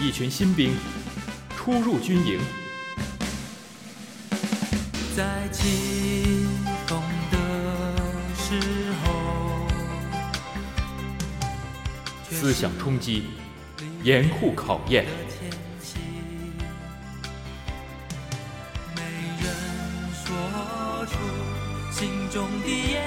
一群新兵初入军营， 在起风的时候， 思想冲击，严酷考验。 没人说出心中的言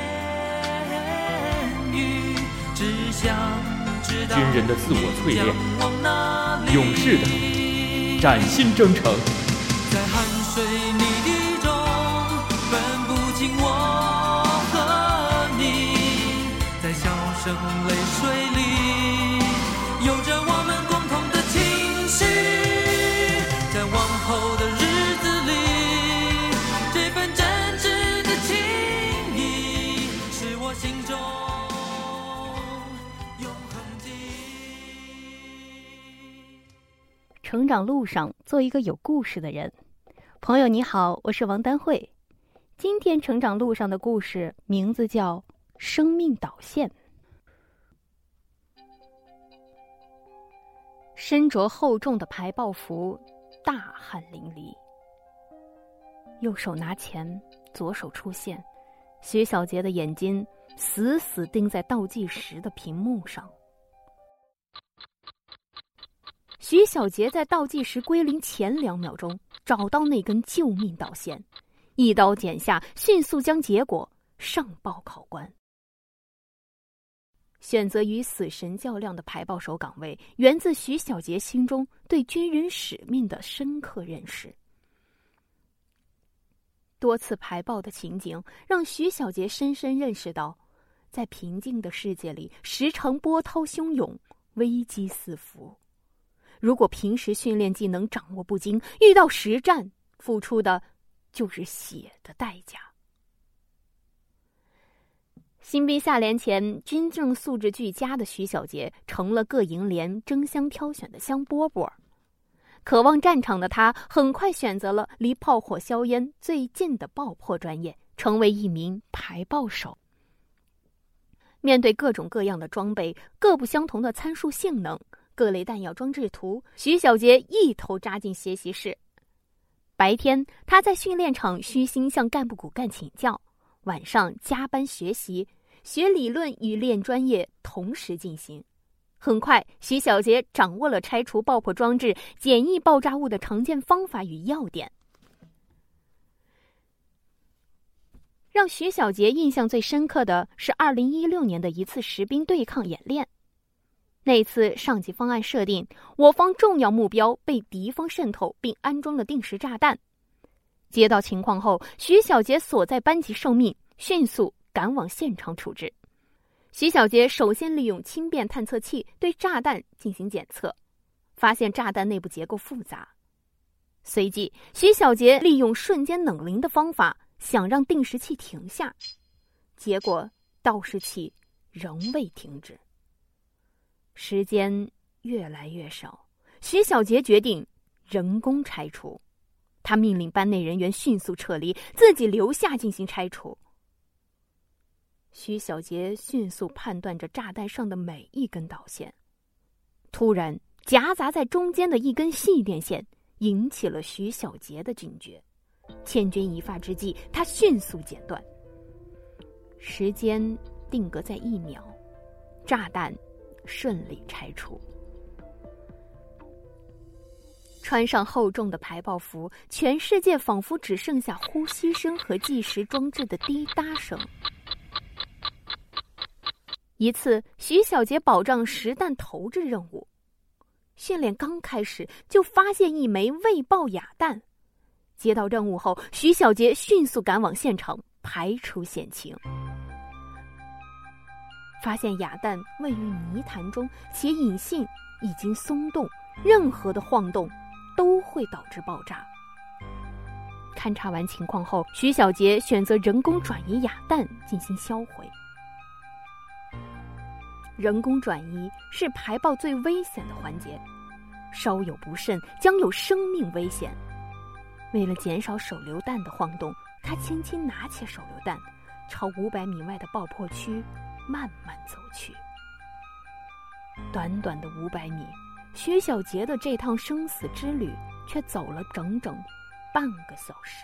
语，只想知道军人的自我淬炼， 往哪里， 勇士的崭新征程。 在汗水泥地中分不清我和你，在笑声泪水里有着我们共同的情绪，在往后的日子里，这份真挚的情谊是我心中永恒记忆。 成长路上做一个有故事的人。朋友你好，我是王丹慧。今天成长路上的故事名字叫《生命导线》。身着厚重的排爆服，大汗淋漓，右手拿钱，左手出现，徐小杰的眼睛死死盯在倒计时的屏幕上。徐小杰在倒计时归零前2秒钟找到那根救命导线，一刀剪下，迅速将结果上报考官。选择与死神较量的排爆手岗位，源自徐小杰心中对军人使命的深刻认识。多次排爆的情景让徐小杰深深认识到，在平静的世界里，时常波涛汹涌，危机四伏。如果平时训练技能掌握不精，遇到实战，付出的就是血的代价。新兵下连前，军政素质俱佳的徐小杰成了各营连争相挑选的香饽饽。渴望战场的他，很快选择了离炮火硝烟最近的爆破专业，成为一名排爆手。面对各种各样的装备，各不相同的参数性能，各类弹药装置图，徐小杰一头扎进学习室。白天他在训练场虚心向干部骨干请教，晚上加班学习，学理论与练专业同时进行。很快，徐小杰掌握了拆除爆破装置、简易爆炸物的常见方法与要点。让徐小杰印象最深刻的是2016年的一次实兵对抗演练。那次上级方案设定，我方重要目标被敌方渗透并安装了定时炸弹。接到情况后，徐小杰所在班级受命，迅速赶往现场处置。徐小杰首先利用轻便探测器对炸弹进行检测，发现炸弹内部结构复杂。随即，徐小杰利用瞬间冷凝的方法，想让定时器停下，结果倒时器仍未停止。时间越来越少，徐小杰决定人工拆除。他命令班内人员迅速撤离，自己留下进行拆除。徐小杰迅速判断着炸弹上的每一根导线，突然夹杂在中间的一根细电线引起了徐小杰的警觉。千钧一发之际，他迅速剪断。时间定格在1秒，炸弹顺利拆除。穿上厚重的排爆服，全世界仿佛只剩下呼吸声和计时装置的滴答声。一次，徐小杰保障实弹投掷任务，训练刚开始就发现一枚未爆哑弹。接到任务后，徐小杰迅速赶往现场排除险情。发现哑弹位于泥潭中，且引信已经松动，任何的晃动都会导致爆炸。勘察完情况后，徐小杰选择人工转移哑弹进行销毁。人工转移是排爆最危险的环节，稍有不慎将有生命危险。为了减少手榴弹的晃动，他轻轻拿起手榴弹，朝500米外的爆破区慢慢走去。短短的500米， 徐小杰的这趟生死之旅却走了整整半个小时。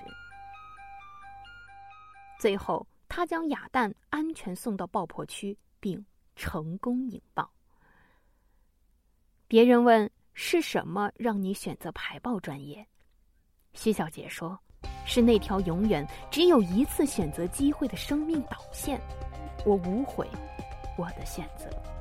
最后，他将哑弹安全送到爆破区，并成功引爆。别人问是什么让你选择排爆专业，徐小杰说，是那条永远只有一次选择机会的生命导线，我无悔我的选择。